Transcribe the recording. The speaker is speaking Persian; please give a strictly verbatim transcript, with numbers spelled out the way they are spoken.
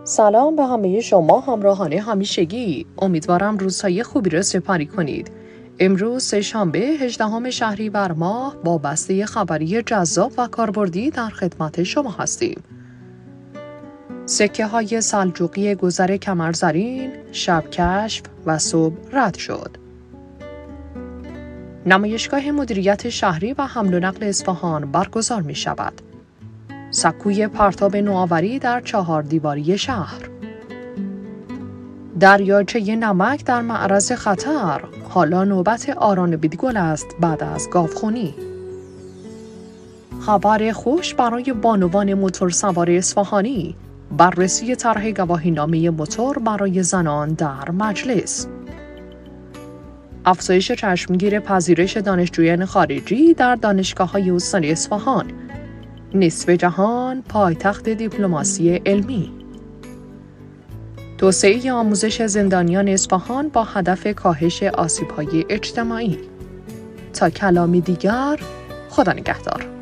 سلام به همه شما همراهان همیشگی. امیدوارم روزهای خوبی را سپری کنید. امروز سه‌شنبه هجدهم شهریور ماه با بسته خبری جذاب و کاربردی در خدمت شما هستیم. سکه های سلجوقی گذر کمرزرین، شب کشف و صبح رد شد. نمایشگاه مدیریت شهری و حمل و نقل اصفهان برگزار می شود. سکوی پرتاب نوآوری در چهار دیواری شهر. دریاچه نمک در معرض خطر. حالا نوبت آران بیدگل است بعد از گاوخونی. خبر خوش برای بانوان موتورسوار اصفهانی. بررسی طرح گواهینامه موتور برای زنان در مجلس. افزایش چشمگیر پذیرش دانشجویان خارجی در دانشگاه‌های استان اصفهان. نصف جهان پایتخت دیپلماسی علمی. توسعه آموزش زندانیان اصفهان با هدف کاهش آسیب‌های اجتماعی. تا کلامی دیگر، خدا نگهدار.